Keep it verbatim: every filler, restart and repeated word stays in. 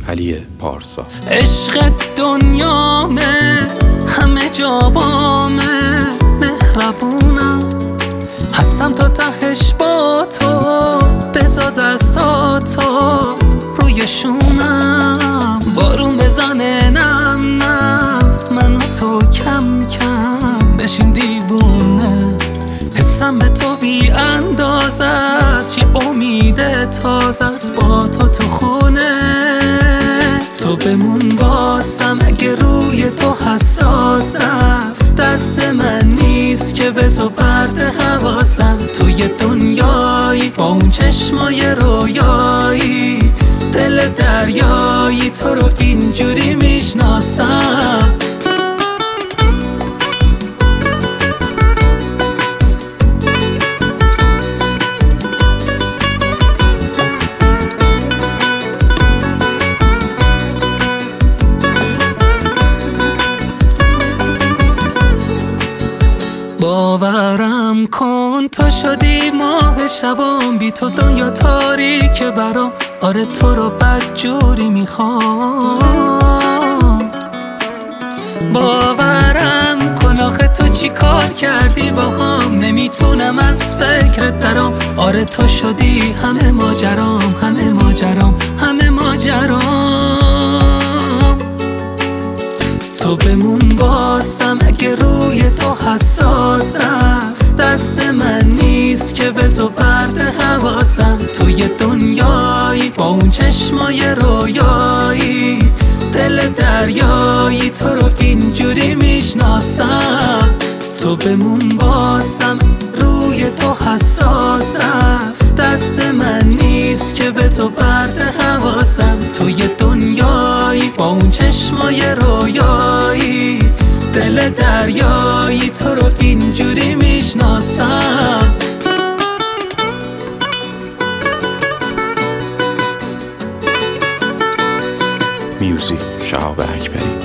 علی پارسا. عشق دنیامه، همه جا بامه، مهربونم، هستم تا تهش با تو، بذار دستاتو روی شونم، بارون بزنه نم نم، من و تو کم کم بشین دیوونه، حسم به تو بی اندازه است، یه امید تازه است با تو تو خونه. تو بمون باسم اگه روی تو حساسم، دست من نیست که به تو پرت حواسم، توی دنیایی با اون چشمای رویایی، دل دریایی، تو رو اینجوری میشناسم. باورم کن تو شدی ماه شبام، بی تو دنیا تاریکه برام، آره تو رو بدجوری میخوام. باورم کن آخه تو چی کار کردی باهام، نمیتونم از فکرت درام، آره تو شدی همه ماجرام، همه ماجرام، همه ماجرام. تو بمون باسم اگه روی تو حساسم، دست من نیست که به تو پرت حواسم، توی دنیایی با اون چشمای رویایی، دل دریایی، تو رو اینجوری میشناسم. تو بمون باسم روی تو حساسم، دست من نیست که به تو پرت حواسم، توی دنیایی با اون چشمای رویایی، دل دریایی، تو رو اینجوری میشناسم. میوزیک شهاب اکبری.